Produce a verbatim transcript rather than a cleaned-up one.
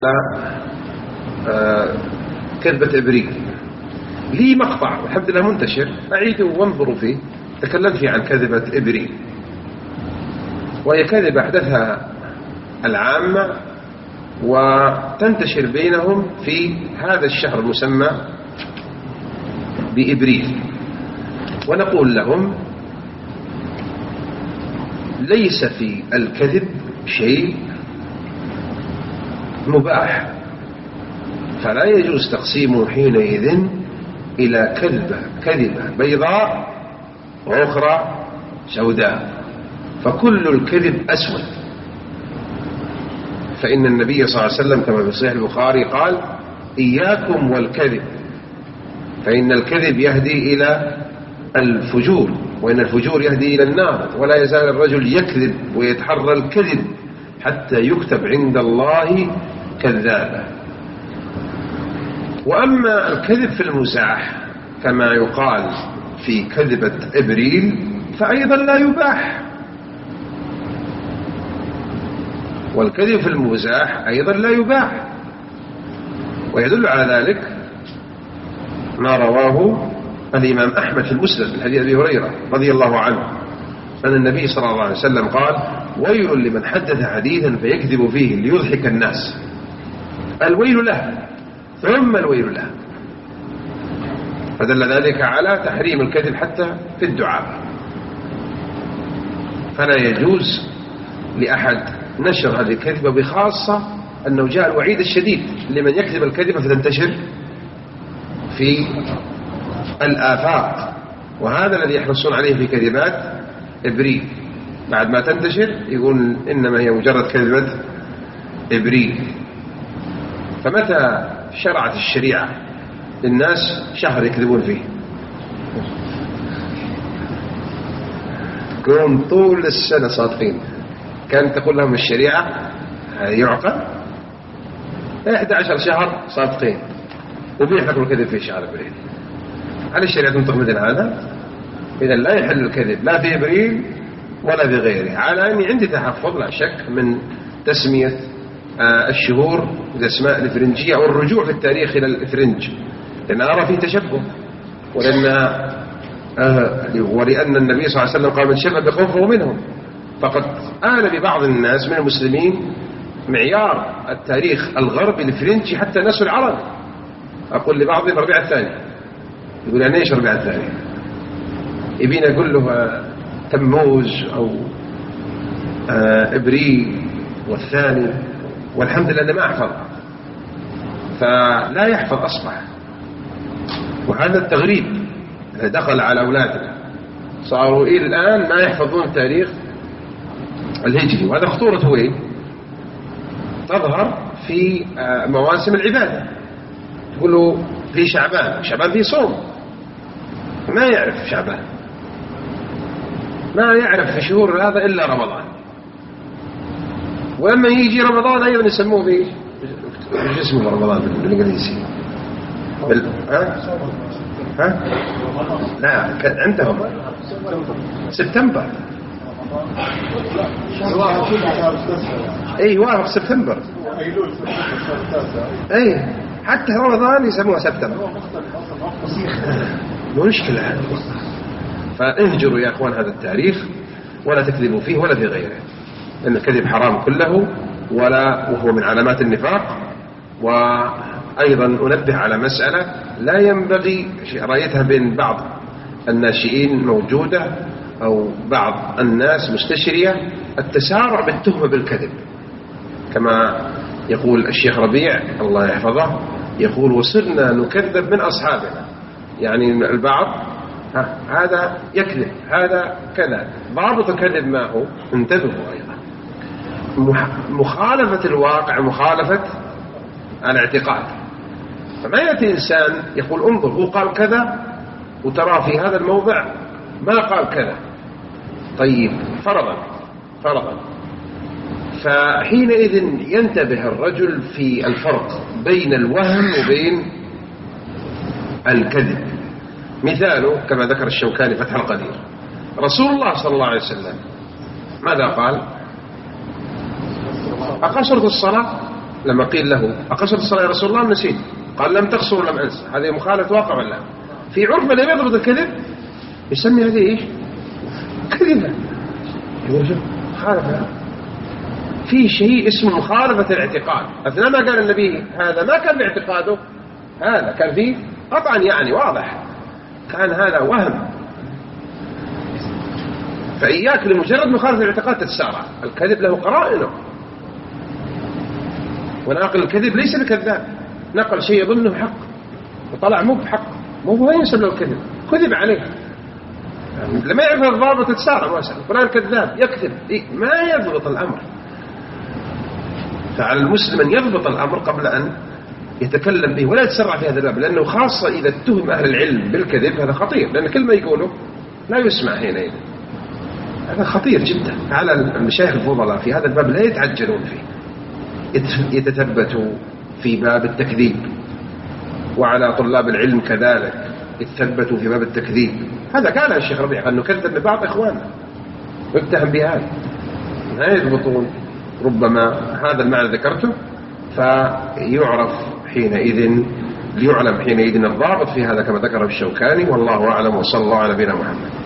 آه كذبة إبريل لي مقطع والحمد لله منتشر، أعيدوا وانظروا فيه. تكلمت فيه عن كذبة إبريل، وهي كذبة أحدثها العامة وتنتشر بينهم في هذا الشهر المسمى بإبريل. ونقول لهم ليس في الكذب شيء مباح، فلا يجوز تقسيمه حينئذ إلى كذبة كذبة بيضاء وأخرى سوداء، فكل الكذب أسود. فإن النبي صلى الله عليه وسلم كما في صحيح البخاري قال: إياكم والكذب فإن الكذب يهدي إلى الفجور، وإن الفجور يهدي إلى النار، ولا يزال الرجل يكذب ويتحرى الكذب حتى يكتب عند الله كذابا. وأما الكذب في المزاح كما يقال في كذبة إبريل فأيضا لا يباح، والكذب في المزاح أيضا لا يباح. ويدل على ذلك ما رواه الإمام أحمد في المسند من حديث أبي هريرة رضي الله عنه أن النبي صلى الله عليه وسلم قال: ويل لمن حدث حديثا فيكذب فيه ليضحك الناس. الويل له ثم الويل له. فدل ذلك على تحريم الكذب حتى في الدعاء، فلا يجوز لأحد نشر هذه الكذبة، بخاصة أنه جاء الوعيد الشديد لمن يكذب الكذبة فتنتشر في الآفاق. وهذا الذي يحرصون عليه في كذبات إبريل، بعد ما تنتشر يقول إنما هي مجرد كذبة إبريل. فمتى شرعت الشريعة للناس شهر يكذبون فيه؟ يكون طول السنة صادقين. كانت تقول لهم الشريعة يعقل إحدى عشر شهر صادقين، وبيحلقوا الكذب في شهر إبريل. هل الشريعة تنطق مثل هذا؟ إذا لا يحل الكذب لا في إبريل ولا في غيره، على أني عندي تحفظ لا شك من تسمية الشهور بالأسماء الإفرنجية أو الرجوع في التاريخ إلى الإفرنج، لأن أرى فيه تشبه، ولأن ولأن النبي صلى الله عليه وسلم قال: من شبه بقوم فهو منهم. فقد آل ببعض الناس من المسلمين معيار التاريخ الغربي الإفرنجي حتى نسوا العرب. أقول لبعضهم الربيع الثاني، يقول أنا إيش الربيع الثاني؟ يبين أقول له تموز أو إبريل والثاني، والحمد لله أنا ما أحفظ، فلا يحفظ أصبح. وهذا التغريب دخل على أولادنا، صاروا إلى الآن ما يحفظون التاريخ الهجري. وهذا خطورته وين؟ تظهر في مواسم العبادة. تقولوا في شعبان، شعبان في صوم، ما يعرف شعبان، ما يعرف في شهور هذا إلا رمضان. ولما يجي رمضان أيضا يسموه في اسمه رمضان بالإنجليزي بال... ها؟ ها؟ لا عندهم سبتمبر. اي وافق سبتمبر. اي حتى رمضان يسموها سبتمبر. مشكلة هذه. فانهجروا يا اخوان هذا التاريخ ولا تكذبوا فيه ولا في غيره، لأن الكذب حرام كله، ولا وهو من علامات النفاق. وأيضا أنبه على مسألة لا ينبغي رأيتها بين بعض الناشئين موجودة أو بعض الناس مستشرية، التسارع بالتهمة بالكذب. كما يقول الشيخ ربيع الله يحفظه، يقول: وصرنا نكذب من أصحابنا. يعني البعض هذا يكذب هذا كذا. ضابط الكذب ما هو؟ انتبهوا أيضا، مخالفة الواقع، مخالفة الاعتقاد. فما يأتي إنسان يقول انظر هو قال كذا وترى في هذا الموضع ما قال كذا. طيب فرضا فرضا فحينئذ ينتبه الرجل في الفرق بين الوهم وبين الكذب. مثاله كما ذكر الشوكاني فتح القدير، رسول الله صلى الله عليه وسلم ماذا قال؟ أقصرت الصلاة لما قيل له أقصرت الصلاة يا رسول الله نسيت، قال لم تقصر ولم أنسى. هذه مخالفة واقع ولا لا؟ في عرف اللي يضبط الكذب يسمي هذه إيش؟ كذبة. مخالفة. في شيء اسمه مخالفة الاعتقاد. أثناء ما قال النبي هذا ما كان باعتقاده، هذا كان فيه قطعا يعني واضح، كان هذا وهم. فإياك لمجرد مخالفة الاعتقاد تتسارع. الكذب له قرائنه، وناقل الكذب ليس بكذاب، نقل شيء يظنه حق وطلع مو بحق، مو هو ينسب له الكذب، كذب عليه. لما يعرف الضابط تتسارع واسع فلان كذاب يكذب، ما يضبط الأمر. فعلى المسلم أن يضبط الأمر قبل أن يتكلم به ولا يتسرع في هذا الباب، لأنه خاصة إذا اتهم أهل العلم بالكذب هذا خطير، لأن كل ما يقوله لا يسمع حينئذ. هذا خطير جدا. على المشايخ الفضلاء في هذا الباب لا يتعجلون فيه، يتثبتوا في باب التكذيب، وعلى طلاب العلم كذلك يتثبتوا في باب التكذيب. هذا قال الشيخ ربيع أنه كذب ببعض إخواننا واتهم بهذا، لا يضبطون. ربما هذا المعنى ذكرته فيعرف حينئذ، ليعلم حينئذ الضابط في هذا كما ذكر الشوكاني. والله أعلم، وصلى الله على نبينا محمد.